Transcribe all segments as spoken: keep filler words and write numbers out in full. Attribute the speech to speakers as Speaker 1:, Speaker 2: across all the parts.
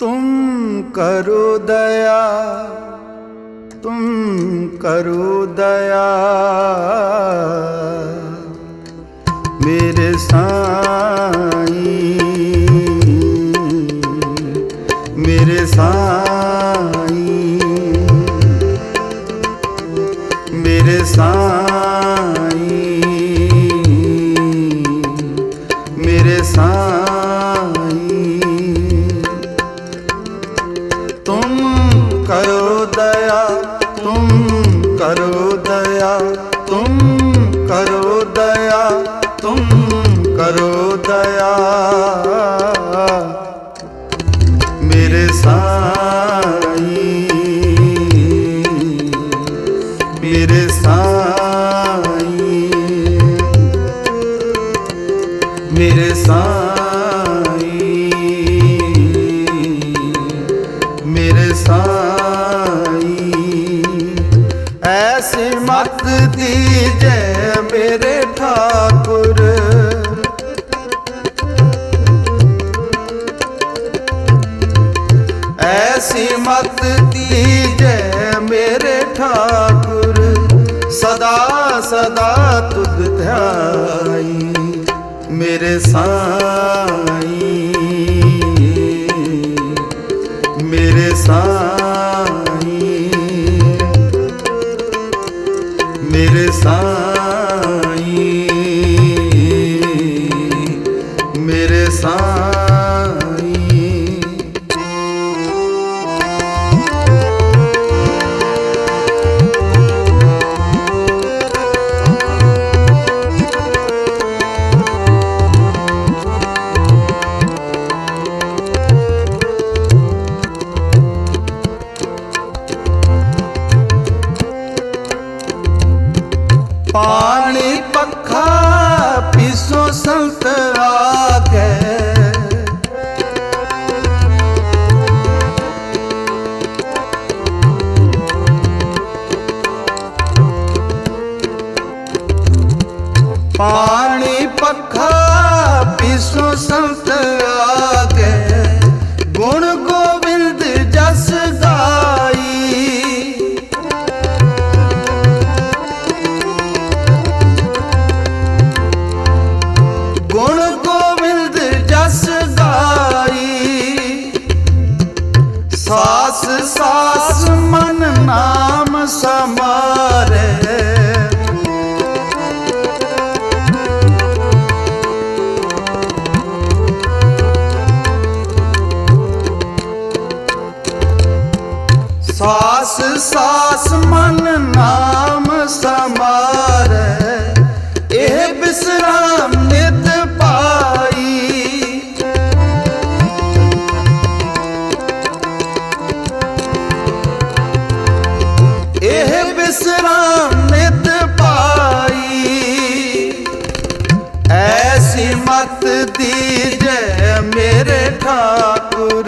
Speaker 1: तुम करो दया, तुम करो दया मेरे साईं, मेरे साईं, मेरे साईं, मेरे साईं। तुम करो दया, तुम करो दया, तुम करो दया, तुम करो दया मेरे साईं, मेरे साईं, मेरे साईं, मेरे साईं। ऐसी मत दीजिए मेरे ठाकुर, ऐसी मत दीजिए मेरे ठाकुर, सदा सदा तुझ ध्याई मेरे साईं, मेरे साईं, मेरे साईं, मेरे साईं। पानी पखा पीसो संत आगे, पानी पखा पीसो संत आगे, गुण गोविंद जस गाई, गुण गोविंद जस गाई, सास सास मन नाम समारे, सास सास मन नाम समारे, एह विश्राम नित पाई, एह विश्राम नित पाई। ऐसी मत दीजिए मेरे ठाकुर,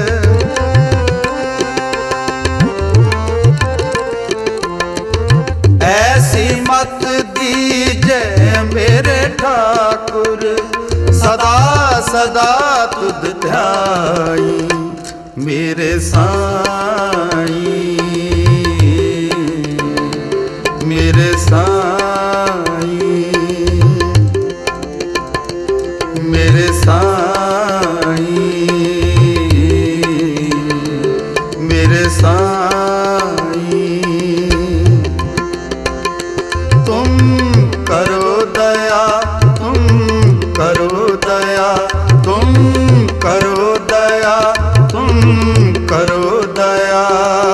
Speaker 1: ऐसी मत दीजिए मेरे ठाकुर, सदा सदा तुझ ध्याई मेरे साईं, मेरे साईं, मेरे साईं, मेरे साईं। तुम करो दया, तुम करो दया, तुम करो दया, तुम करो दया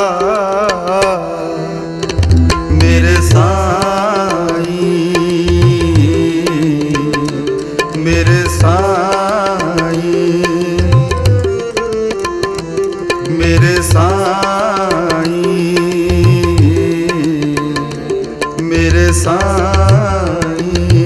Speaker 1: मेरे साईं, मेरे साईं, मेरे साईं, मेरे साईं।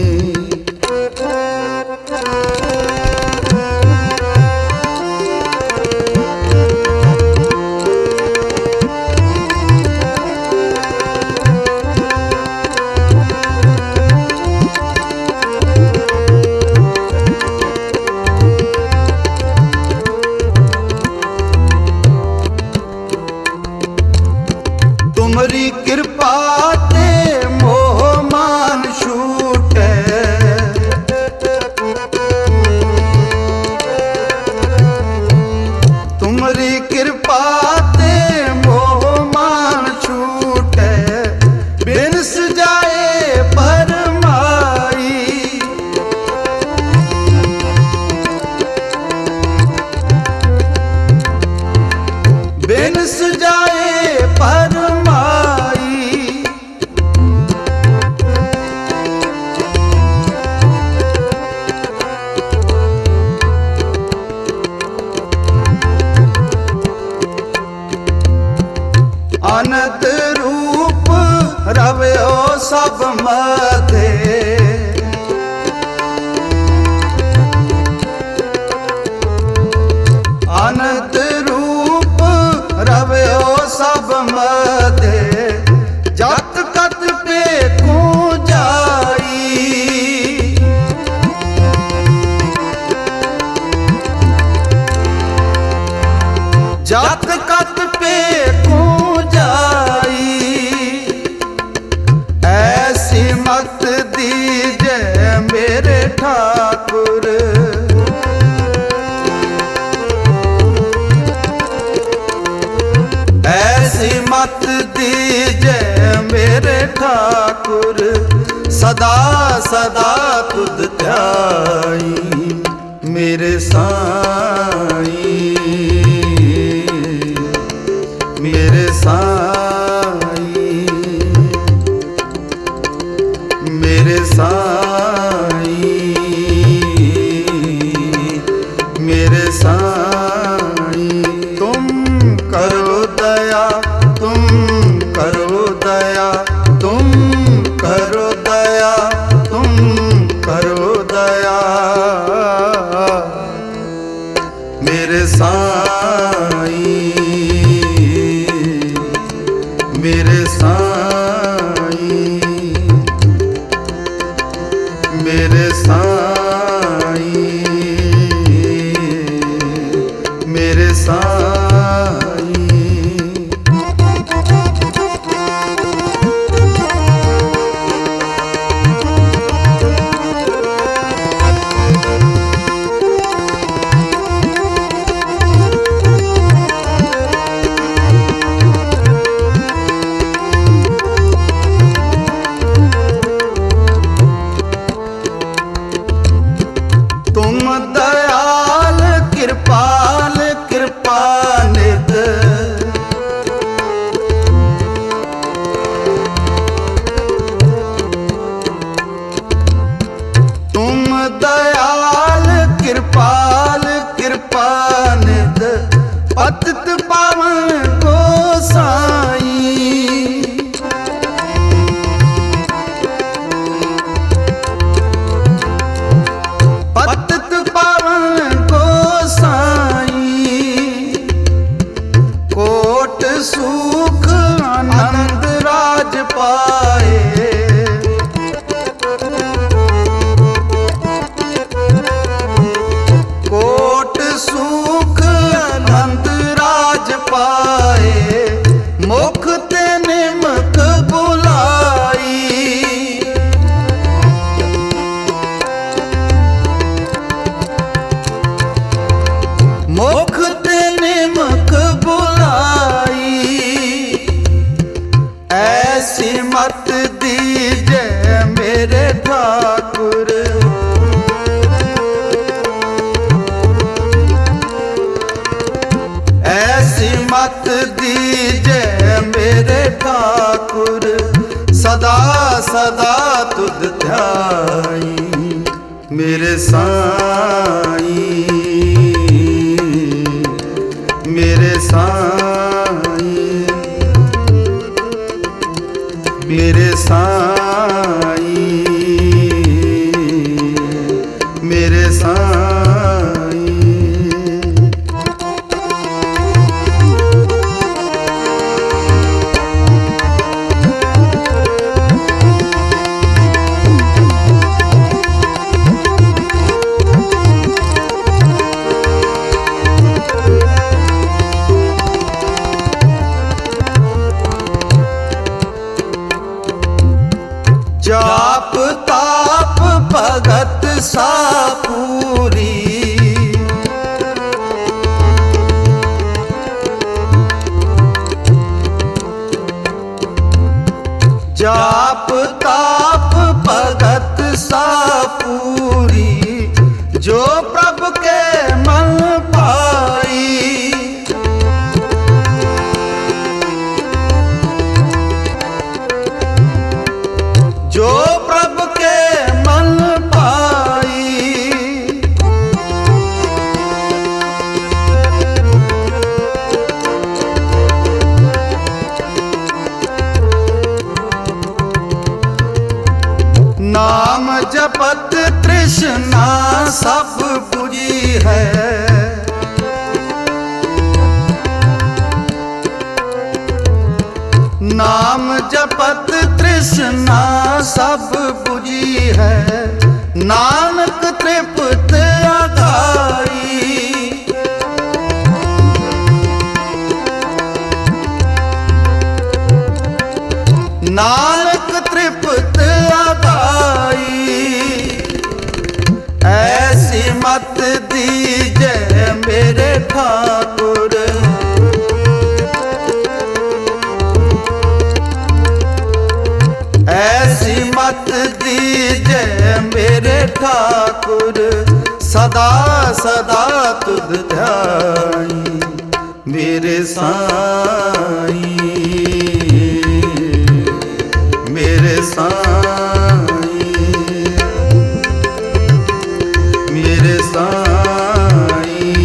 Speaker 1: अनंत रूप रव्यो सब मथे, अनंत रूप रव्यो सब मथे, जत कत पेखू जाई, जत कत पेखू जाई, ऐसी मत दीजे मेरे ठाकुर, ऐसी मत दीजे मेरे ठाकुर, सदा सदा तुध ध्याई मेरे साईं, मेरे साईं, मेरे साईं, मेरे साईं। तुम करो दया, तुम करो दया, तुम करो दया, तुम करो दया, मेरे साईं, मेरे साईं, मेरे साईं, मेरे साईं। तुम दयाल कृपाल कृपानिध, तुम दयाल कृपाल कृपानिध, पतित पावन गोसाई, पतित पावन गोसाई, कोट सुख आनंद राज पाए, कोट सुख आनंद राज पाए, मुख ते निमक बुलाई, मुख ते निमक बुलाई, ऐसी मत दीजे मेरे ठाकुर, ऐसी मत दीजे मेरे ठाकुर, सदा सदा तुध ध्याई मेरे साईं, मेरे साईं, मेरे साईं, मेरे साईं। जाप ताप भगत सापूरी, जाप ताप भगत सापूरी, जो प्रभु के मन पाई, जो प्रभु के मन पाई, जपत तृष्णा सब बुझी है। नाम जपत तृष्णा सब बुझी है, नानक तृप्त अगाई। नानक तृप्त अगाई। ऐसी मत दीजे मेरे ठाकुर, ऐसी मत दीजे मेरे ठाकुर, सदा सदा तुध ध्याई मेरे साईं, मेरे साईं, मेरे साईं,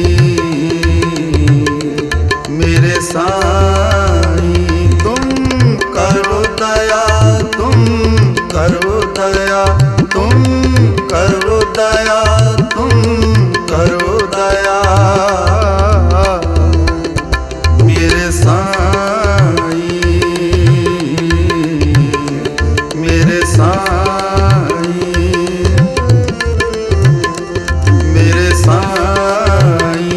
Speaker 1: मेरे साईं। तुम करो दया, तुम करो दया, तुम करो दया, तुम करो दया मेरे साईं, मेरे साईं, मेरे साईं,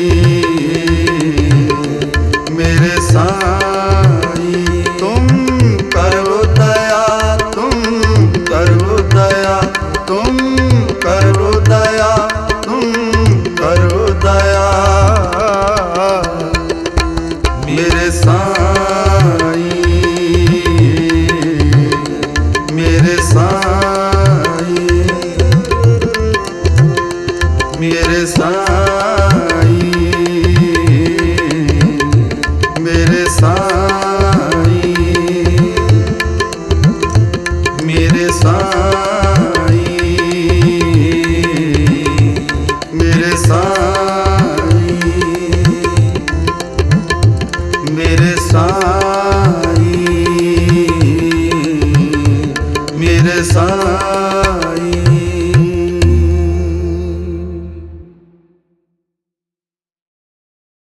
Speaker 1: मेरे साईं। तुम करो दया, तुम करो दया, तुम करो दया, तुम करो दया मेरे साईं, मेरे साईं, मेरे साईं, मेरे साईं, मेरे साईं, मेरे साईं, मेरे साईं, मेरे साईं।